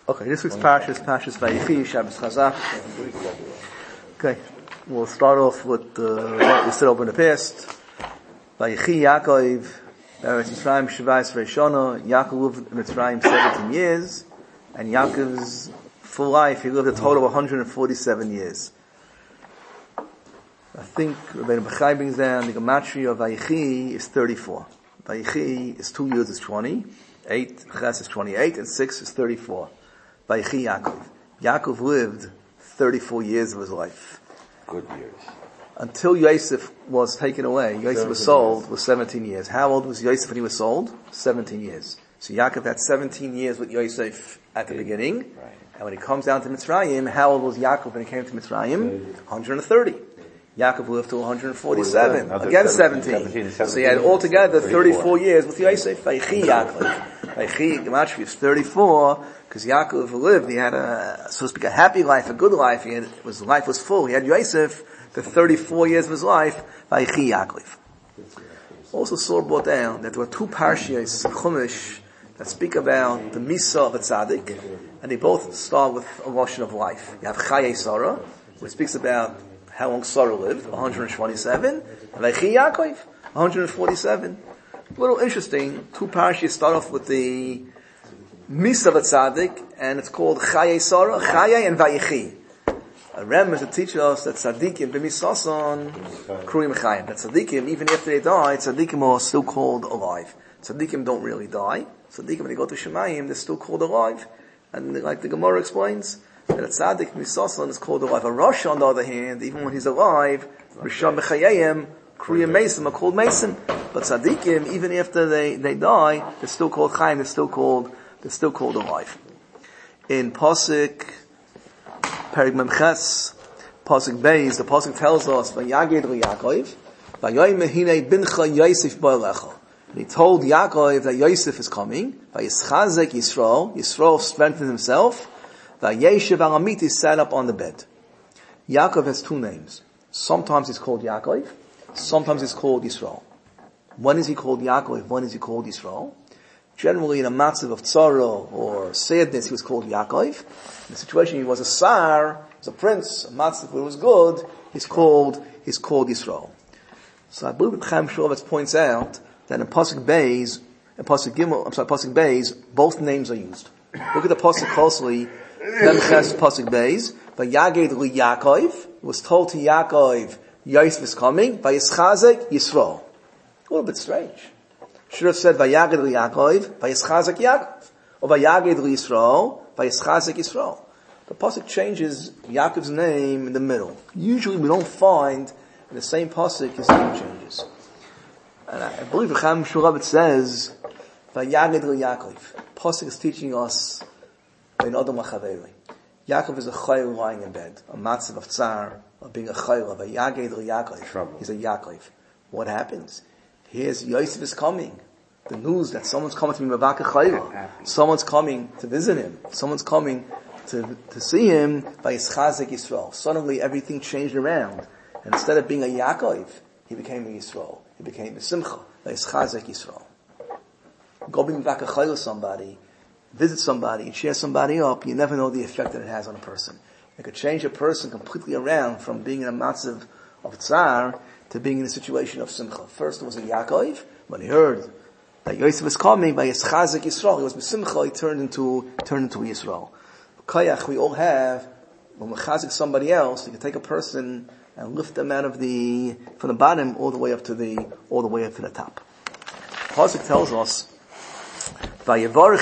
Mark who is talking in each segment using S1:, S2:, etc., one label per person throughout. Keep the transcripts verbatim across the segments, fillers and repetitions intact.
S1: Okay, this week's parasha is Parshas Vayechi, Shabbos Chazak. Okay, we'll start off with uh, what we said over in the past. Vayechi Yaakov, Eretz Mitzrayim Shivayis Reishona. Yaakov lived in Mitzrayim seventeen years, and Yaakov's full life, he lived a total of one hundred forty-seven years. I think Rabbeinu Bechai brings down the gematria of Vayechi is thirty-four. Vayechi is two years is twenty, eight Ches is twenty-eight, and six is thirty-four. Vayechi Yaakov. Yaakov lived thirty-four years of his life.
S2: Good years.
S1: Until Yosef was taken away, Yosef was sold, years. was seventeen years. How old was Yosef when he was sold? seventeen years. So Yaakov had seventeen years with Yosef at the beginning.
S2: Right.
S1: And when he comes down to Mitzrayim, how old was Yaakov when he came to Mitzrayim? one hundred thirty. Yaakov lived to one hundred forty-seven. Again seventeen. seventeen, seventeen. So he had altogether thirty-four years with Yosef. Vayechi Yaakov. Vayechi Gematria is thirty-four, because Yaakov lived, he had a, so to speak, a happy life, a good life. He had, his life was full. He had Yosef for thirty-four years of his life. Vayechi Yaakov. Also Sor brought down that there were two parashiyos, Chumash, that speak about the Misa of a Tzaddik, and they both start with a lashon of life. You have Chayei Sarah, which speaks about how long Sarah lived, one hundred twenty-seven, and Vayechi Yaakov, one hundred forty-seven. A little interesting, two parashas start off with the Misa of a Tzaddik, and it's called Chayei Sarah, Chayei and Vayechi. A Rem is to teach us that Tzaddikim, B'misason, Kruyim Chayim. That Tzaddikim, even after they die, Tzaddikim are still called alive. Tzaddikim don't really die. Tzaddikim, when they go to Shemayim, they're still called alive. And like the Gemara explains, that a tzaddik misason is called alive. A Rasha, on the other hand, even when he's alive, Rishon B'chayayim, Kriyim Mason are called Mason. But tzaddikim, even after they, they die, they're still called Chaim, they're still called, they're still called alive. In Pasuk, Perik Memches, Pasuk Beis, the Pasuk tells us, Vayaged Yaakov, Vayoyim Mehine Bincha Yosef Ba'alecha. He told Yaakov that Yosef is coming, Vayischazek Yisrael, Yisrael strengthened himself, Vayeshev al Amiti sat up on the bed. Yaakov has two names. Sometimes he's called Yaakov, sometimes he's called Yisrael. When is he called Yaakov, when is he called Yisrael? Generally in a matzav of tzara or sadness he was called Yaakov. In the situation he was a sar, he was a prince, a matzav where it was good, he's called, he's called Yisrael. So I believe that Chaim Shulevitz points out that in Pasuk Beis, in Pasuk Gimel, I'm sorry, Pasuk Beis, both names are used. Look at the Pasuk closely. Memches Pasuk Beis, Vayaged li Yaakov, was told to Yaakov, Yosef is coming, Vayischazek Yisrael. A little bit strange. Should have said Vayaged li Yaakov, Vayischazek Yaakov, or Vayaged li Yisrael, Vayischazek Yisrael. The Pasuk changes Yaakov's name in the middle. Usually we don't find in the same Pasuk his name changes. And I believe the Chaim Shulevitz says, Vayaged li Yaakov. Pasuk is teaching us Ben Adam Lachaveri. Yaakov is a chayil lying in bed, a matzav of tsar, of being a chayil, of a Yaged or Yaakov. He's a Yaakov. What happens? Here's Yosef is coming. The news that someone's coming to be Mavaka chayil. Someone's coming to visit him. Someone's coming to, to see him by Yischazek Yisrael. Suddenly everything changed around. And instead of being a Yaakov, he became a Yisrael. He became a Simcha, by Yischazek Yisrael. Go be Mavaka chayil somebody, visit somebody and cheer somebody up, you never know the effect that it has on a person. It could change a person completely around from being in a matzav of tsar to being in a situation of simcha. First it was a Yaakov, when he heard that Yosef was coming by Yischazek Yisrael, he was b'simcha, he turned into, turned into Yisrael. Kayach we all have, when we chazik somebody else, you can take a person and lift them out of the, from the bottom all the way up to the, all the way up to the top. Pasuk tells us, Everyone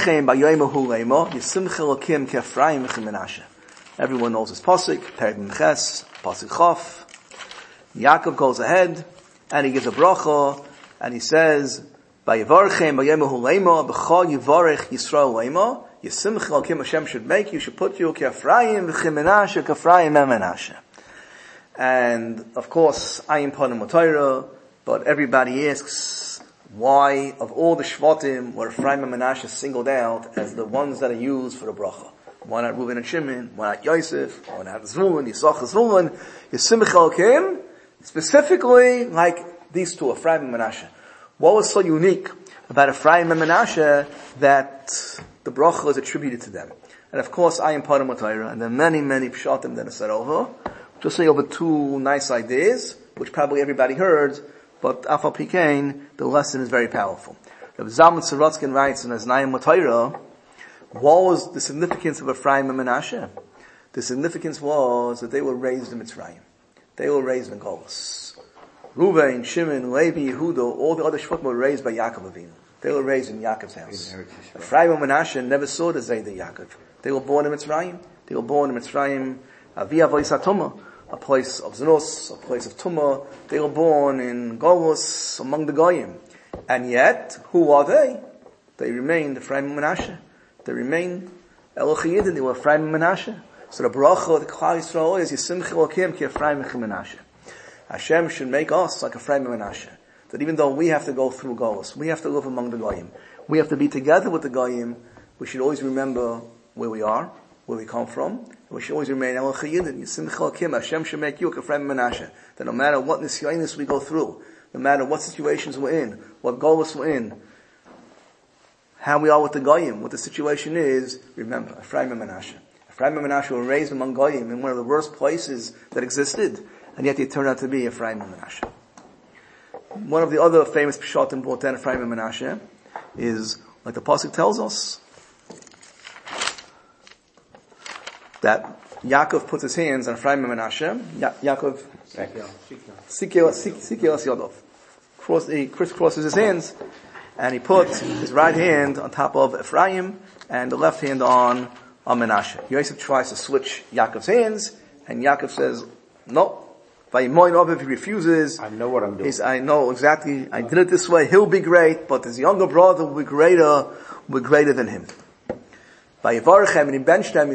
S1: knows this pasuk. Perik Memches, pasuk Chof. Yaakov goes ahead and he gives a bracha and he says, "Vayevarchem b'yomehu leima b'chol yivarech Yisrael leima Yisimcha Elokim Hashem should make you should put you k'Ephraim v'chimenashe k'Ephraim and Menashe." And of course, ayin panim l'Torah, but everybody asks, why, of all the Shvatim, were Ephraim and Menashe singled out as the ones that are used for the bracha? Why not Reuben and Shimon? Why not Yosef? Why not Zvulun, Yisachar, Zvulun? Yisimcha Elokim, specifically like these two, Ephraim and Menashe. What was so unique about Ephraim and Menashe that the bracha is attributed to them? And of course, I am part of Torah, and there are many, many pshatim that are said over. Just say over two nice ideas, which probably everybody heard, but Afal Pikain, the lesson is very powerful. Rabbi Zalman Sorotzkin writes in his Nayim Torah, what was the significance of Ephraim and Menashe? The significance was that they were raised in Mitzrayim. They were raised in Golus. Reuven, Shimon, Levi, Yehuda, all the other Shvatim were raised by Yaakov Avinu. They were raised in Yaakov's house. Ephraim and Menashe never saw the Zayda Yaakov. They were born in Mitzrayim. They were born in Mitzrayim, Avia Voisa Tumah, a place of Znus, a place of Tumah. They were born in Golus, among the Goyim. And yet, who are they? They remained Ephraim and Menashe. They remained Elochiyid, and they were Ephraim and Menashe. So the bracha of the Klal Yisrael is Yisimchi Elokim ki Ephraim and Menashe. Hashem should make us like Ephraim and Menashe. That even though we have to go through Golus, we have to live among the Goyim, we have to be together with the Goyim, we should always remember where we are, where we come from, and we should always remain Elochiyid, and Yisimchi Elokim. Hashem should make you like Ephraim and Menashe. That no matter what nisyonis we go through, no matter what situations we're in, what Golus we're in, how we are with the Goyim, what the situation is, remember, Ephraim and Menashe. Ephraim and Menashe were raised among Goyim in one of the worst places that existed, and yet they turned out to be Ephraim and Menashe. One of the other famous Pshatim brought down Ephraim and Menashe is, like the Pasuk tells us, that Yaakov puts his hands on Ephraim and Menashe. Ya- Yaakov, Sikel Yodov. Cross, he crisscrosses his hands, and he puts his right hand on top of Ephraim, and the left hand on, on Menashe. Yosef tries to switch Yaakov's hands, and Yaakov says, no. If he refuses,
S2: I know what I'm doing.
S1: He's, I know exactly, I did it this way, he'll be great, but his younger brother will be greater, will be greater than him. And he benched them,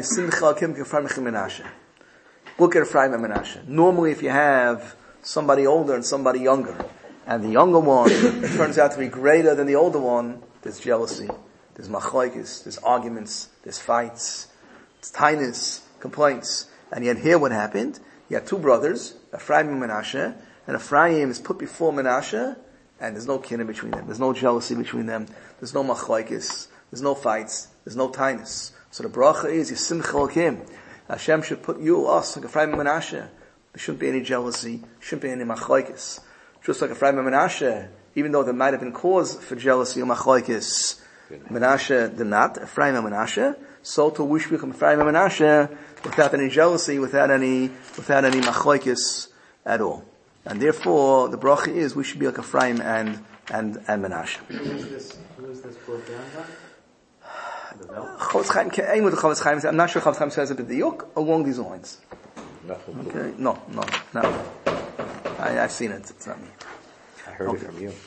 S1: look at Ephraim and Menashe. Normally if you have somebody older and somebody younger, and the younger one turns out to be greater than the older one, there's jealousy, there's machlokes, there's arguments, there's fights, there's tinus, complaints. And yet here what happened? You had two brothers, Ephraim and Menashe, and Ephraim is put before Menashe, and there's no kinna between them, there's no jealousy between them, there's no machlokes, there's no fights, there's no tinus. So the bracha is, Yisimcha Elokim. Hashem should put you, us, like Ephraim and Menashe. There shouldn't be any jealousy, shouldn't be any machlokes. Just like Ephraim and Menashe, even though there might have been cause for jealousy or machlokes, Menashe did not, Ephraim and Menashe, so to wish we become Ephraim and Menashe without any jealousy, without any, without any machlokes at all. And therefore, the bracha is, we should be like Ephraim and, and, and Menashe.
S3: Who is this, who is this brought down by?
S1: Chofetz Chaim, Ke'ein with the Chofetz Chaim, I'm not sure Chofetz Chaim says it, but the yuk along these lines. Okay, no, no, no. I, I've seen it, it's not me.
S2: I heard okay. it from you.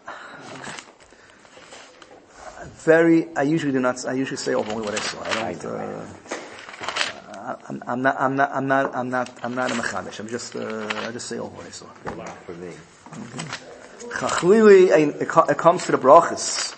S1: Very, I usually do not, I usually say only what I saw. I don't, uh, I'm, I'm not, I'm not, I'm not, I'm not, I'm not a mechadish. I'm just, uh, I just say all what I saw.
S2: A lot for me.
S1: Chachlili, it comes to the brachas.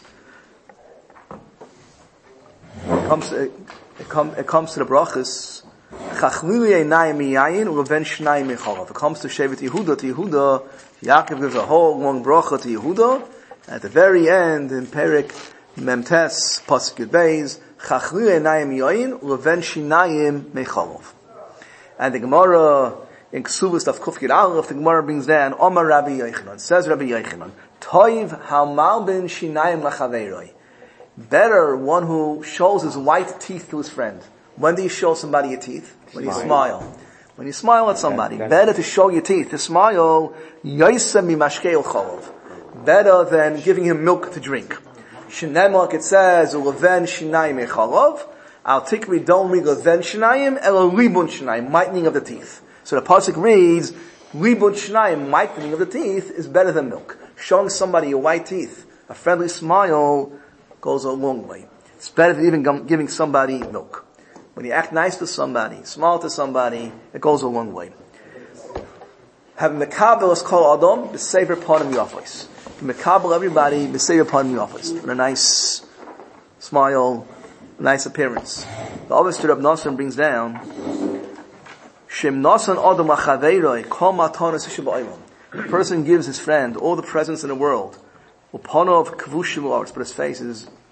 S1: It comes, it, it, come, it comes to the brachas. Chachlili einayim miyayin uven shnayim mechalav. It comes to Shevet Yehuda, to Yehuda. Yaakov gives a whole long bracha to Yehuda. At the very end, in Perik Memtes, Pasuk Yud Beis, Chachlili einayim miyayin uven shnayim mechalav. And the Gemara in Ksubas of Kuf Yud Aleph, the Gemara brings down Omar Rabbi Yochanan. Says Rabbi Yochanan, Toiv hamal ben shinayim lachaveiroi. Better one who shows his white teeth to his friend. When do you show somebody your teeth? When smile. you smile. When you smile at somebody. That's, that's better to show your teeth, to smile, yoisem mimashkei cholov. Better than giving him milk to drink. Shinemak, it says, uleven shinayim echolov. Al tikri don't read uleven shinayim, elo ribun shinayim, whitening of the teeth. So the pasuk reads, ribun shinayim, whitening of the teeth, is better than milk. Showing somebody your white teeth, a friendly smile, goes a long way. It's better than even giving somebody milk. When you act nice to somebody, smile to somebody, it goes a long way. Having mekabel is called adam, the saver part of the office. Mekabel everybody, the saver part of the office. With a nice smile, nice appearance. The other story of Nassan brings down, Shem Nassan adam lachaveiroi, kol matanos sheba'olam. The person gives his friend all the presents in the world. Upon of kavushim, but his face is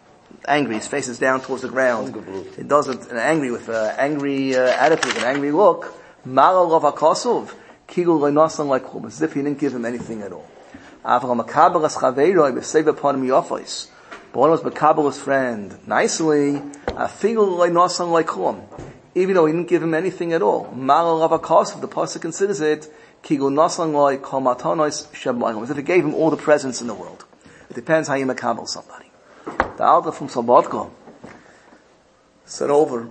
S1: angry. His face is down towards the ground. He does it and angry with an angry uh, attitude, an angry look. Mala lov hakosov, kigu leinasan like hum, as if he didn't give him anything at all. Avram makabelas chaveiroi b'seiv upon him yofos. But one was makabelas friend nicely. Afigu leinasan like hum, even though he didn't give him anything at all. Mala lov hakosov, the pasuk considers it kigu nasan like kol matanos shebayim, as if he gave him all the presents in the world. It depends how you makabel somebody. The Alter from Slobodka said over,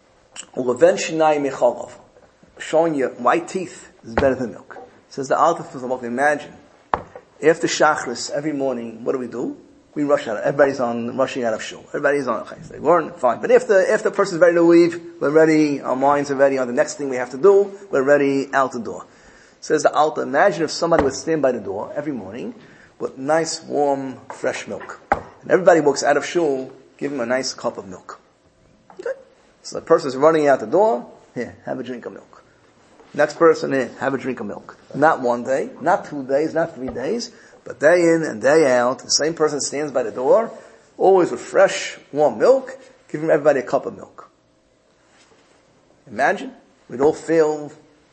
S1: showing you white teeth is better than milk. Says the Alter from Slobodka, imagine, after Shachris, every morning, what do we do? We rush out. Everybody's on, rushing out of shul. Everybody's on, okay, they weren't, fine. But if the, if the person's ready to leave, we're ready, our minds are ready on the next thing we have to do, we're ready out the door. Says the Alter, imagine if somebody would stand by the door every morning with nice, warm, fresh milk. And everybody walks out of shul, give him a nice cup of milk. Okay? So the person's running out the door, here, have a drink of milk. Next person, here, have a drink of milk. Not one day, not two days, not three days, but day in and day out, the same person stands by the door, always with fresh, warm milk, giving everybody a cup of milk. Imagine, we'd all feel,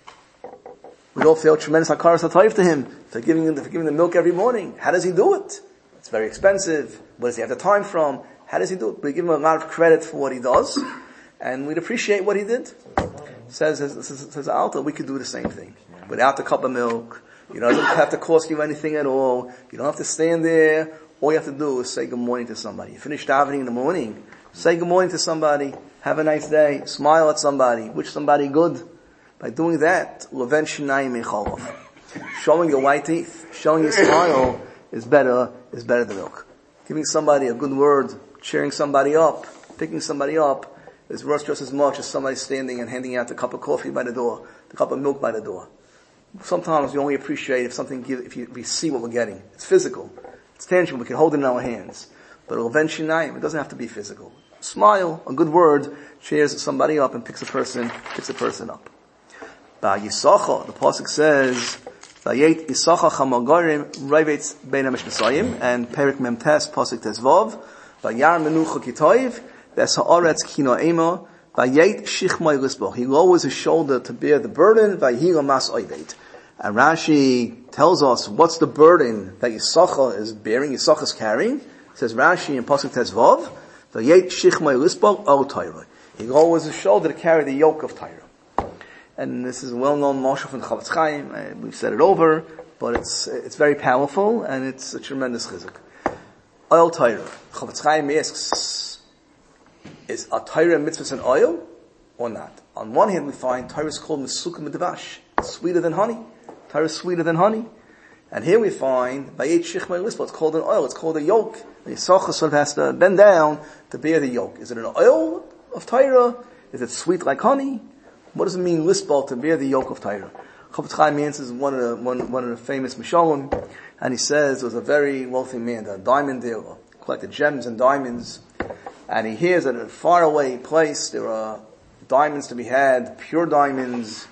S1: we'd all feel tremendous hakaras hatayv to him for giving him, for giving the milk every morning. How does he do it? It's very expensive. Where does he have the time from? How does he do it? We give him a lot of credit for what he does, and we'd appreciate what he did. Says, says, says Alta, we could do the same thing. Without the cup of milk, you know, it doesn't have to cost you anything at all. You don't have to stand there. All you have to do is say good morning to somebody. You finish davening in the morning, say good morning to somebody, have a nice day, smile at somebody, wish somebody good. By doing that, Leven Shinayim Echolov. Showing your white teeth, showing your smile is better, is better than milk. Giving somebody a good word, cheering somebody up, picking somebody up, is worth just as much as somebody standing and handing out the cup of coffee by the door, the cup of milk by the door. Sometimes we only appreciate if something give, if, you, if you see what we're getting. It's physical. It's tangible. We can hold it in our hands. But Leven Shinayim, it doesn't have to be physical. Smile, a good word, cheers somebody up and picks a person, picks a person up. Ba Yisachar, the pasuk says, Vayet Yisachar Chamagorim Ravetz Bein HaMishnesayim, and Perik Memtes pasuk Tezvav, Vayar Menucha Kitoiv, Ves Haaretz Kino Ema, Vayet Shichmai Lisboch. He lowers his shoulder to bear the burden, Vayhila Mas Oivet. And Rashi tells us what's the burden that Yisachar is bearing, Yisachar is carrying. It says Rashi in pasuk Tezvav, Vayet Shichmai Lisboch Al Torah. He lowers his shoulder to carry the yoke of Torah. And this is a well-known mashal from the Chavetz Chaim. Uh, we've said it over, but it's it's very powerful and it's a tremendous chizuk. Oil Torah. Chavetz Chaim asks, is a Torah mitzvahs and oil or not? On one hand, we find Torah is called Mesukim Medavash, sweeter than honey. Torah is sweeter than honey. And here we find Vayet Shichmai Lisbo. It's called an oil. It's called a yoke. The Yisachar sort of has to bend down to bear the yoke. Is it an oil of Torah? Is it sweet like honey? What does it mean, lisbal, to bear the yoke of Torah? Chavetz Chaim answers one of the, one, one of the famous Mishalim, and he says there was a very wealthy man, a diamond dealer, collected gems and diamonds, and he hears that at a faraway place there are diamonds to be had, pure diamonds,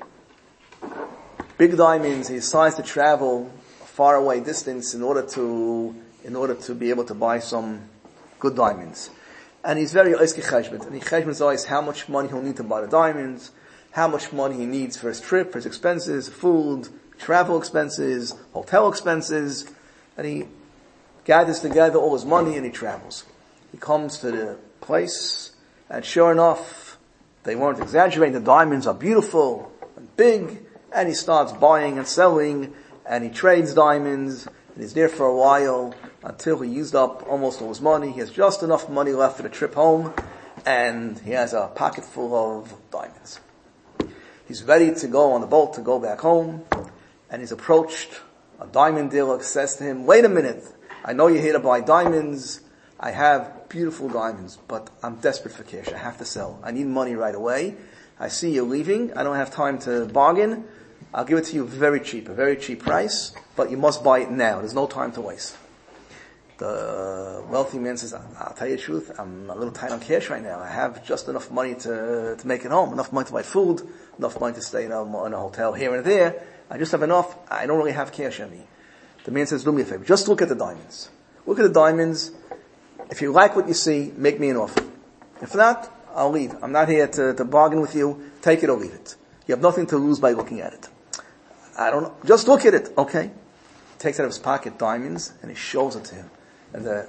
S1: big diamonds. He decides to travel a faraway distance in order to, in order to be able to buy some good diamonds. And he's very oiski cheshbon, and he cheshbons always how much money he'll need to buy the diamonds, how much money he needs for his trip, for his expenses, food, travel expenses, hotel expenses, and he gathers together all his money and he travels. He comes to the place, and sure enough, they weren't exaggerating, the diamonds are beautiful and big, and he starts buying and selling, and he trades diamonds, and he's there for a while, until he used up almost all his money. He has just enough money left for the trip home, and he has a pocket full of diamonds. He's ready to go on the boat to go back home, and he's approached. A diamond dealer says to him, wait a minute, I know you're here to buy diamonds. I have beautiful diamonds, but I'm desperate for cash. I have to sell. I need money right away. I see you're leaving. I don't have time to bargain. I'll give it to you very cheap, a very cheap price, but you must buy it now. There's no time to waste. The wealthy man says, I'll tell you the truth, I'm a little tight on cash right now. I have just enough money to to make it home, enough money to buy food, enough money to stay in a, in a hotel here and there. I just have enough. I don't really have cash on me. The man says, do me a favor, just look at the diamonds. Look at the diamonds. If you like what you see, make me an offer. If not, I'll leave. I'm not here to, to bargain with you. Take it or leave it. You have nothing to lose by looking at it. I don't know. Just look at it. Okay. Takes out of his pocket diamonds and he shows it to him. And the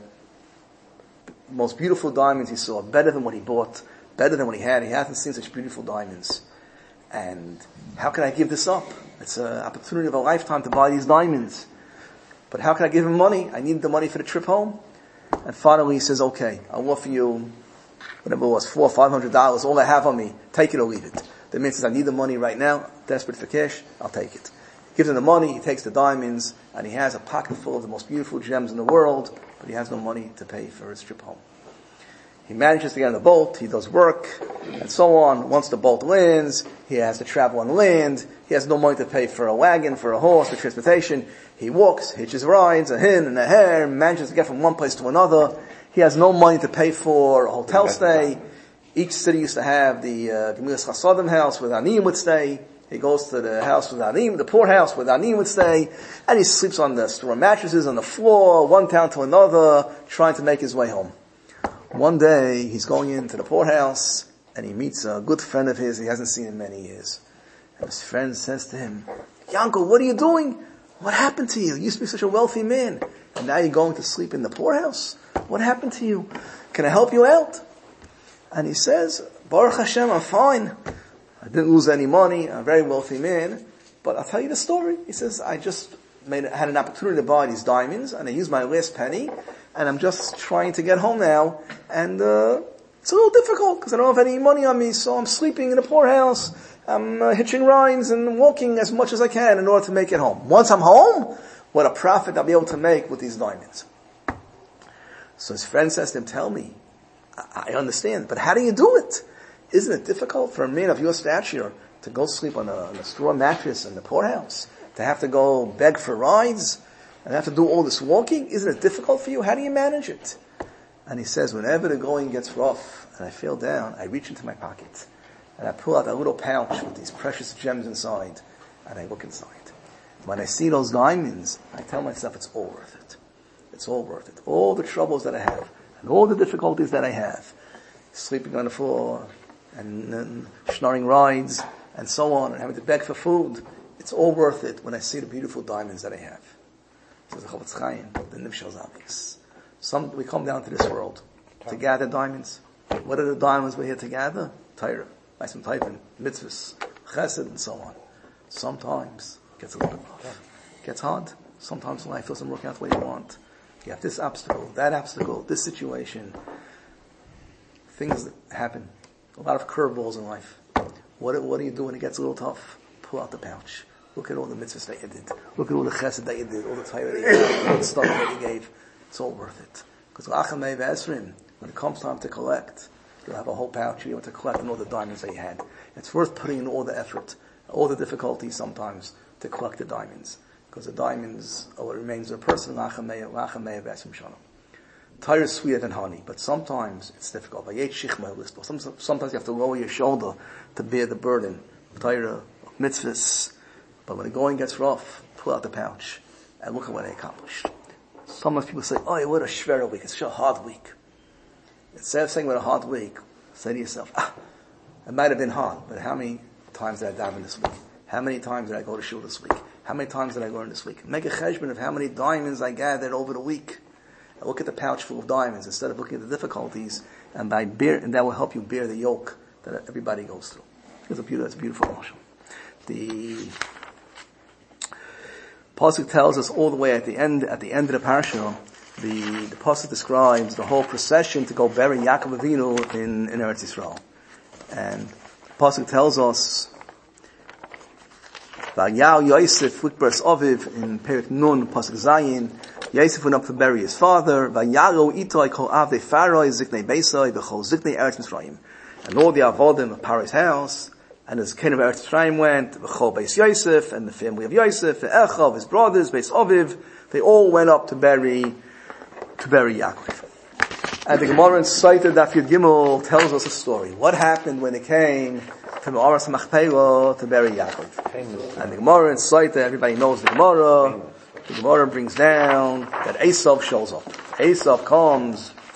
S1: most beautiful diamonds he saw, better than what he bought, better than what he had. He hasn't seen such beautiful diamonds. And how can I give this up? It's an opportunity of a lifetime to buy these diamonds. But how can I give him money? I need the money for the trip home. And finally he says, okay, I'll offer you whatever it was, four or five hundred dollars, all I have on me, take it or leave it. The man says, I need the money right now, desperate for cash, I'll take it. Gives him the money, he takes the diamonds, and he has a pocket full of the most beautiful gems in the world, but he has no money to pay for his trip home. He manages to get on the boat, he does work, and so on. Once the boat lands, he has to travel on land, he has no money to pay for a wagon, for a horse, for transportation. He walks, hitches rides, a hin and a hare, manages to get from one place to another. He has no money to pay for a hotel stay. Each city used to have the Gemilas Chasadim house where the Aniyim would stay. He goes to the house with the Aniyim, the poor house where the Aniyim would stay, and he sleeps on the straw mattresses on the floor, one town to another, trying to make his way home. One day, he's going into the poorhouse, and he meets a good friend of his he hasn't seen in many years. And his friend says to him, Yanko, what are you doing? What happened to you? You used to be such a wealthy man, and now you're going to sleep in the poorhouse? What happened to you? Can I help you out? And he says, Baruch Hashem, I'm fine. I didn't lose any money. I'm a very wealthy man. But I'll tell you the story. He says, I just made, had an opportunity to buy these diamonds, and I used my last penny, and I'm just trying to get home now, and uh, it's a little difficult, because I don't have any money on me, so I'm sleeping in a poorhouse. I'm uh, hitching rides and walking as much as I can in order to make it home. Once I'm home, what a profit I'll be able to make with these diamonds. So his friend says to him, tell me, I understand, but how do you do it? Isn't it difficult for a man of your stature to go sleep on a, on a straw mattress in the poorhouse? To have to go beg for rides? And have to do all this walking? Isn't it difficult for you? How do you manage it? And he says, whenever the going gets rough and I feel down, I reach into my pocket and I pull out a little pouch with these precious gems inside and I look inside. When I see those diamonds, I tell myself it's all worth it. It's all worth it. All the troubles that I have and all the difficulties that I have, sleeping on the floor and, and schnorring rides and so on and having to beg for food, it's all worth it when I see the beautiful diamonds that I have. Says the Chofetz Chaim, the Nifshal Zavis. Some, we come down to this world to gather diamonds. What are the diamonds we're here to gather? Torah, Ma'asim Tovim, mitzvahs, chesed, and so on. Sometimes it gets a little bit rough. It gets hard. Sometimes life doesn't work out the way you want. You have this obstacle, that obstacle, this situation. Things that happen. A lot of curveballs in life. What, what do you do when it gets a little tough? Pull out the pouch. Look at all the mitzvahs that you did. Look at all the chesed that you did, all the Torah that you gave, all the stuff that you gave. It's all worth it. Because when it comes time to collect, you'll have a whole pouch you're able to collect on all the diamonds that you had. It's worth putting in all the effort, all the difficulties sometimes to collect the diamonds. Because the diamonds are what remains of a person. Torah is sweeter than honey, but sometimes it's difficult. Sometimes you have to lower your shoulder to bear the burden of Torah, of mitzvahs. But when the going gets rough, pull out the pouch and look at what I accomplished. Sometimes people say, oh, what a shvera week. It's such a hard week. Instead of saying what a hard week, say to yourself, ah, it might have been hard, but how many times did I daven this week? How many times did I go to shul this week? How many times did I learn this week? Make a cheshbon of how many diamonds I gathered over the week. And look at the pouch full of diamonds instead of looking at the difficulties, and by bear, and that will help you bear the yoke that everybody goes through. It's a beautiful, it's a beautiful marshal. The Pasuk tells us all the way at the end, at the end of the parasha, the, the Pasuk describes the whole procession to go bury Yaakov Avinu in, in Eretz Yisrael. And the Pasuk tells us, Vayal Yosef Wikbers Oviv in Perik Nun, Pasuk Zayin, Yosef went up to bury his father, Vayalo Itoi Kol Avdei Faroi Ziknei Beisai V'chol Ziknei Eretz Mitzrayim. And all the Avodim of Paro's house, and as king of Eretz Mitzrayim went, V'chol Beis Yosef, and the family of Yosef, Echav, his brothers, Beis Oviv, they all went up to bury, to bury Yaakov. And the Gemara in Saita Daf Yud Gimel tells us a story. What happened when it came to Me'aras HaMachpelah to bury Yaakov? And the Gemara in Saita, everybody knows the Gemara, the Gemara brings down that Esav shows up. Esav comes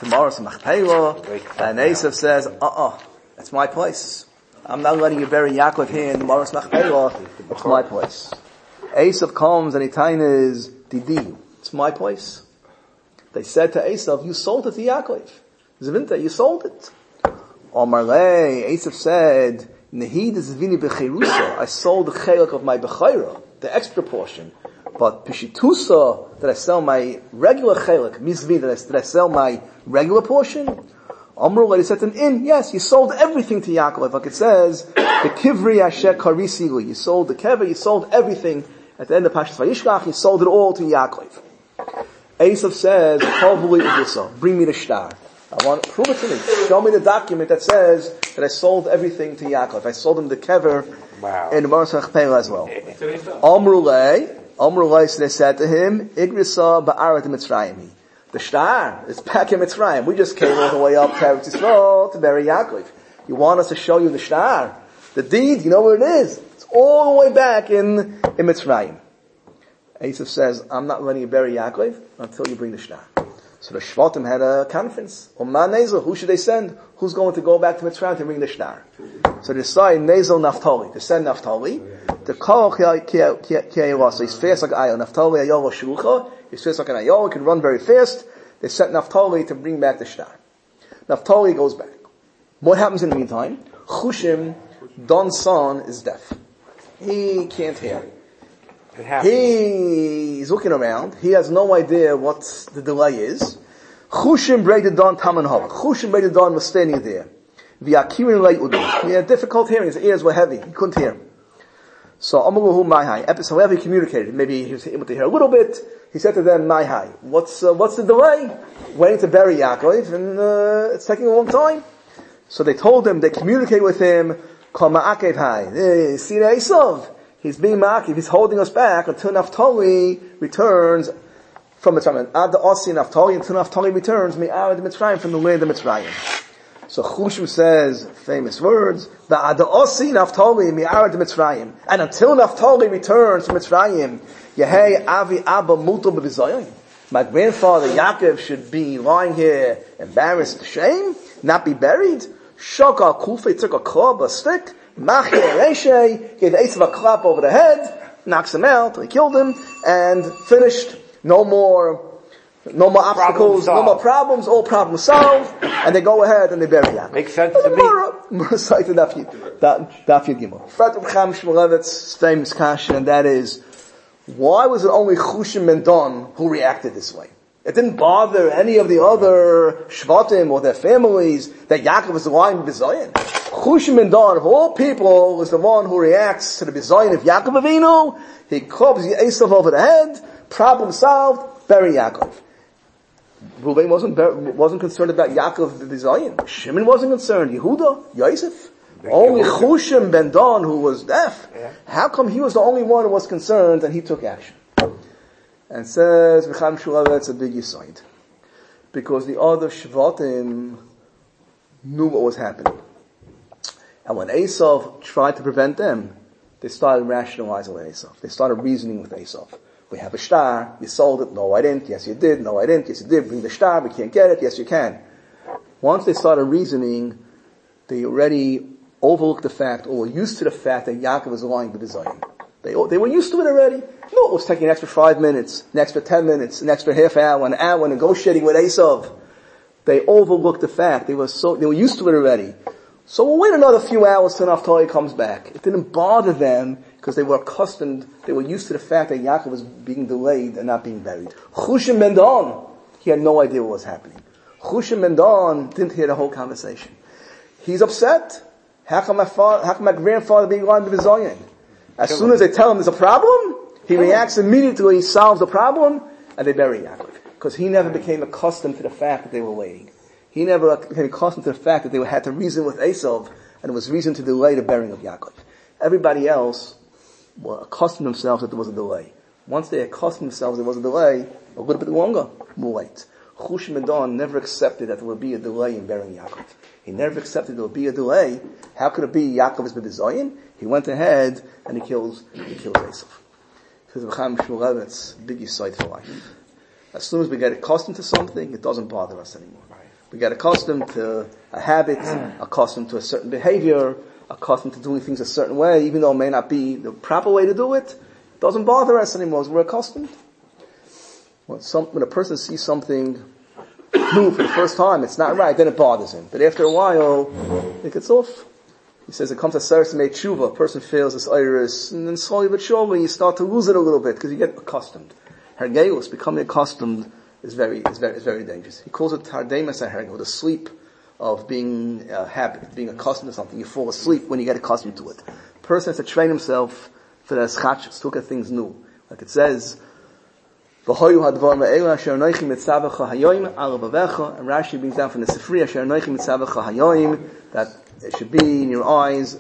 S1: to Maras Machpelah, and Esav says, uh-uh, that's my place. I'm not letting you bury Yaakov here in the Maras Machpelah, it's my place. Esav comes and he tainas Didi, it's my place. They said to Esav, you sold it to Yaakov. Zvinta, you sold it. Omar Lei, Esav said, Nehid is vini becherusa, I sold the chelik of my bechayra, the extra portion. But pishitusa, that I sell my regular chelik, mizvi, that I, that I sell my regular portion. Omar Lei said to him, in, yes, you sold everything to Yaakov. Like it says, the kivri asher karisilu, you sold the kever, you sold everything. At the end of Pashas Vayishkach, you sold it all to Yaakov. Esav says, bring me the shtar. I want, prove it to me. Show me the document that says that I sold everything to Yaakov. I sold him the kever wow. in the Maras Machpelah as well. Amrulei, Amrulei, so they said to him, Igrisa ba'arat Mitzrayim. The shtar is back in Mitzrayim. We just came all the way up to Eretz Yisrael to bury Yaakov. You want us to show you the shtar? The deed, you know where it is. It's all the way back in, in Mitzrayim. Esav says, I'm not letting you bury Yaakov until you bring the shtar. So the Shvatim had a conference. Oma Nezel, who should they send? Who's going to go back to Mitzrayim to bring the shtar? So they decide Nezel Naphtali, to send Naphtali. The Kol Kiayela, so he's fast like Ayel. Naphtali Ayol Shulucha, he's fast like an Ayol, he can run very fast. They sent Naphtali to bring back the shtar. Naphtali goes back. What happens in the meantime? Chushim, Don's son, is deaf. He can't hear. He's looking around. He has no idea what the delay is. Chushim Breided Don Taman Hol. Chushim Breided Don was standing there. V'akirin Lei Udu. He had difficult hearing. His ears were heavy. He couldn't hear. So Amaluhu Maihai. Epis, however, he communicated. Maybe he was able to hear a little bit. He said to them, Maihai. What's uh, what's the delay? Waiting to bury Yaakov, and uh, it's taking a long time. So they told him. They communicated with him. Kol Ma'akev Hai. See the Esav. He's being ma'akiv, he's holding us back until Naphtali returns from Mitzrayim. Ad Osi Naphtali, until Naphtali returns, Me'arad Mitzrayim, from the land of Mitzrayim. So Chushim says, famous words, Ad Osi Naphtali, Me'arad Mitzrayim. And until Naphtali returns from Mitzrayim, Yehei Avi Abba Muto B'Bizayin. My grandfather Yaakov should be lying here, embarrassed, shame, not be buried. Shaka Kulfei took a club, a stick, Machir Reshe, gave Esav a clap over the head, knocks him out, he killed him, and finished. No more, no more obstacles, no more problems, all problems solved, and they go ahead and they bury Yaakov.
S2: Makes sense to me.
S1: Daf Yud Gimel. Fred Chaim Shmulevitz's famous kasha, and that is, why was it only Chushim and Don who reacted this way? It didn't bother any of the other Shvatim or their families that Yaakov was lying with Bizayin. Chushim and Don, of all people, was the one who reacts to the Bizayin of Yaakov Avinu. He clubs the Esav over the head, problem solved, bury Yaakov. Reuben wasn't, wasn't concerned about Yaakov the Bizayin. Shimon wasn't concerned. Yehuda, Yosef. Only Chushim ben Don, who was deaf. Yeah. How come he was the only one who was concerned and he took action? And says, V'cham Shulavetz a big yisoid. Because the other Shvatim knew what was happening. And when Esav tried to prevent them, they started rationalizing with Esav. They started reasoning with Esav. We have a shtar, you sold it, no I didn't, yes you did, no I didn't, yes you did, bring the shtar, we can't get it, yes you can. Once they started reasoning, they already overlooked the fact, or were used to the fact that Yaakov was lying with his Zion. They, they were used to it already. No, it was taking an extra five minutes, an extra ten minutes, an extra half hour, an hour negotiating with Esav. They overlooked the fact, they were so, they were used to it already. So we'll wait another few hours till Naphtali comes back. It didn't bother them because they were accustomed, they were used to the fact that Yaakov was being delayed and not being buried. Chushim ben Don, he had no idea what was happening. Chushim ben Don didn't hear the whole conversation. He's upset. How come my father, how come my grandfather being lying with his Zion? As soon as they tell him there's a problem, he reacts immediately, he solves the problem, and they bury Yaakov. Because he never became accustomed to the fact that they were waiting. He never became accustomed to the fact that they had to reason with Esav, and it was reason to delay the burying of Yaakov. Everybody else were accustomed themselves that there was a delay. Once they accustomed themselves there was a delay, a little bit longer, more late. Chushim ben Don never accepted that there would be a delay in burying Yaakov. He never accepted there would be a delay. How could it be Yaakov is with Zion? He went ahead and he kills, he kills Esav. Because of Chaim Shmulevitz, big side for life. As soon as we get accustomed to something, it doesn't bother us anymore. Right. We get accustomed to a habit, accustomed to a certain behavior, accustomed to doing things a certain way, even though it may not be the proper way to do it. It doesn't bother us anymore, we're accustomed. When, some, when a person sees something new for the first time, it's not right, then it bothers him. But after a while, it gets off. He says it comes to Seres Mei Tshuva, a person feels this iris, and then slowly but surely you start to lose it a little bit, because you get accustomed. Hergeus, becoming accustomed, is very, is very, is very dangerous. He calls it Tardemas HaHergel, the sleep of being a habit, being accustomed to something. You fall asleep when you get accustomed to it. A person has to train himself for the eschatchus, to look at things new. Like it says, and Rashi brings down from the Sifri, that it should be in your eyes,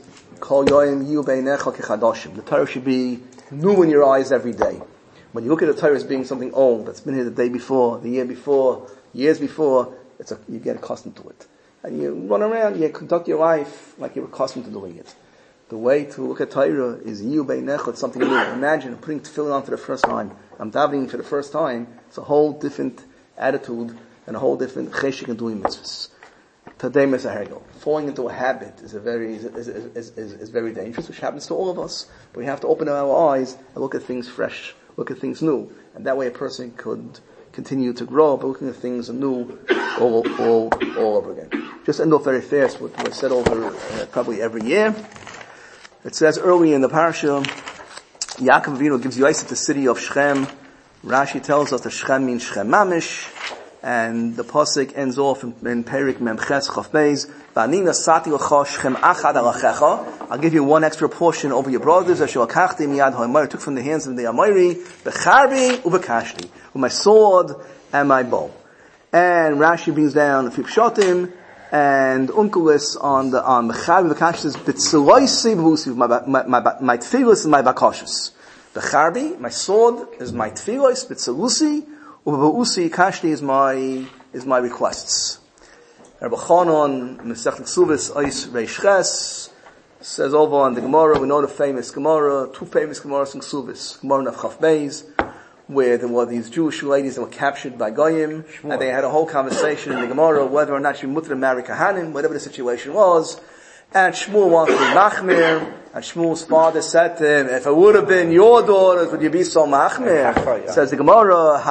S1: the Torah should be new in your eyes every day. When you look at the Torah as being something old, that's been here the day before, the year before, years before, it's a, you get accustomed to it. And you run around, you conduct your life like you're accustomed to doing it. The way to look at Torah is Yu Beinecha, it's something new. Imagine putting tefillin on for the first time. I'm davening for the first time. It's a whole different attitude and a whole different cheshik in doing mitzvahs. Tademes HaHergel. Falling into a habit is a very, is, is, is, is, is very dangerous, which happens to all of us. But we have to open our eyes and look at things fresh, look at things new. And that way a person could continue to grow by looking at things anew all, all, all over again. Just end off very fast what was said over uh, probably every year. It says early in the parasha, Yaakov Avinu gives Yosef the city of Shechem. Rashi tells us that Shechem means Shechem Mamish, and the pasuk ends off in, in Perik Memches Chaf Beis. V'ani nasati l'cha Shechem achad alachecha. I'll give you one extra portion over your brothers. Asher lakachti miyad ha'amori, took from the hands of the Amori, b'charbi u'b'kashti, with my sword and my bow. And Rashi brings down a few pshatim, and Unkelis on the, on the Chavi V'Kash says, B'tziloisi b'vusi, my, my, my, my tefillos and my bakashas. The Charbi, my sword, is my tefillos, B'tzilusi, u'b'vusi kashti is my, is my requests. Rabbi Chanon, Mesech Ksubis, Ois Reish Ches, says over on the Gemara, we know the famous Gemara, two famous Gemaras in Ksubis, Gemara of Chaf Beis, where there were these Jewish ladies that were captured by Goyim, Shmuel. And they had a whole conversation in the Gemara whether or not she mutter to marry Kahanim, whatever the situation was. And Shmuel wanted to be Machmir, and Shmuel's father said to him, if it would have been your daughters, would you be so Machmir? Says the Gemara,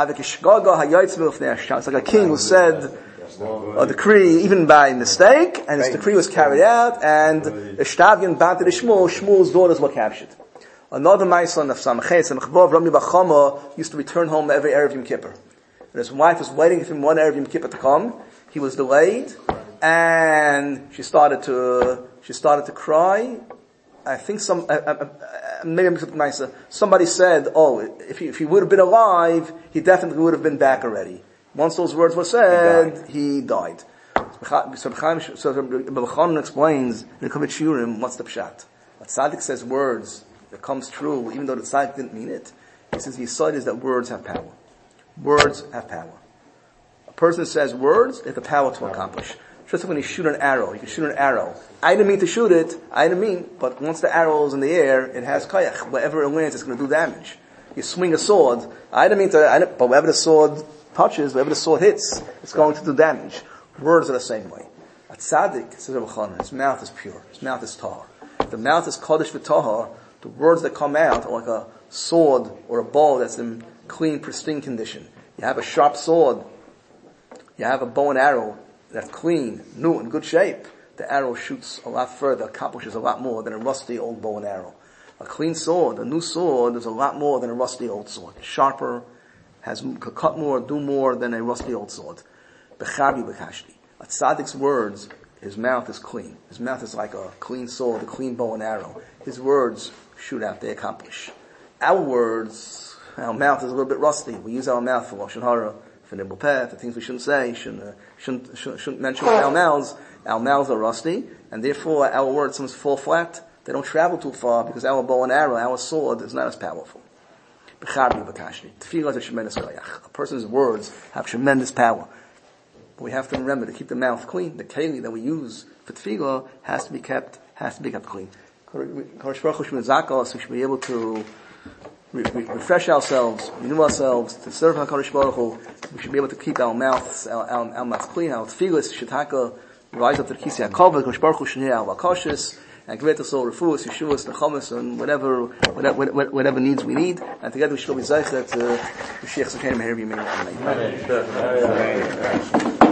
S1: it's like a king who said a decree even by mistake, and his decree was carried out, and the Shtavian banted to Shmuel, Shmuel's daughters were captured. Another Ma'ason of Samachet, and Chavav Rami Bachama used to return home every Erev Yom Kippur. And his wife was waiting for him one Erev Yom Kippur to come. He was delayed, and she started to, she started to cry. I think some, uh, uh, uh, maybe I'm something nicer. Somebody said, oh, if he, if he would have been alive, he definitely would have been back already. Once those words were said, he died. So B'chanan explains, in the Kavit Shurim, what's the pshat? A tzaddik says words that comes true, even though the tzaddik didn't mean it. He says the yesod is that words have power. Words have power. A person says words, they have the power to accomplish. Just like when you shoot an arrow, you can shoot an arrow. I didn't mean to shoot it, I didn't mean, but once the arrow is in the air, it has kayach. Wherever it lands, it's going to do damage. You swing a sword, I didn't mean to, I didn't, but wherever the sword touches, wherever the sword hits, it's going to do damage. Words are the same way. A tzaddik, says Rabbi Chanan, his mouth is pure, his mouth is tahar. The mouth is kodesh v'tahar. The words that come out are like a sword or a bow that's in clean, pristine condition. You have a sharp sword. You have a bow and arrow that's clean, new, in good shape. The arrow shoots a lot further, accomplishes a lot more than a rusty old bow and arrow. A clean sword, a new sword, is a lot more than a rusty old sword. It's sharper, has, could cut more, do more than a rusty old sword. Bechavi bekashti. A tzaddik's words, his mouth is clean. His mouth is like a clean sword, a clean bow and arrow. His words shoot out, they accomplish. Our words, our mouth is a little bit rusty. We use our mouth for Lashon Hara, for Nibble Peh, for things we shouldn't say, shouldn't, uh, shouldn't, shouldn't, shouldn't mention with our mouths. Our mouths are rusty, and therefore our words sometimes fall flat. They don't travel too far because our bow and arrow, our sword, is not as powerful. Tefillah is a tremendous koyach. A person's words have tremendous power. But we have to remember to keep the mouth clean. The keli that we use for tefillah has to be kept, has to be kept clean. Kodesh Baruch Hu should be able to re- re- refresh ourselves, renew ourselves, to serve HaKadosh Baruch Hu. We should be able to keep our mouths, our, our, our mouths clean, our tefillas, shetaka, rise up to the Kisei HaKavod, HaKadosh Baruch Hu should hear our bakashis, and give it us all refuahs, yeshuas, nechamas, and whatever, whatever, whatever needs we need, and together we should be zeichet to Mashiach Tzidkeinu Meher B'Yameinu. Amen.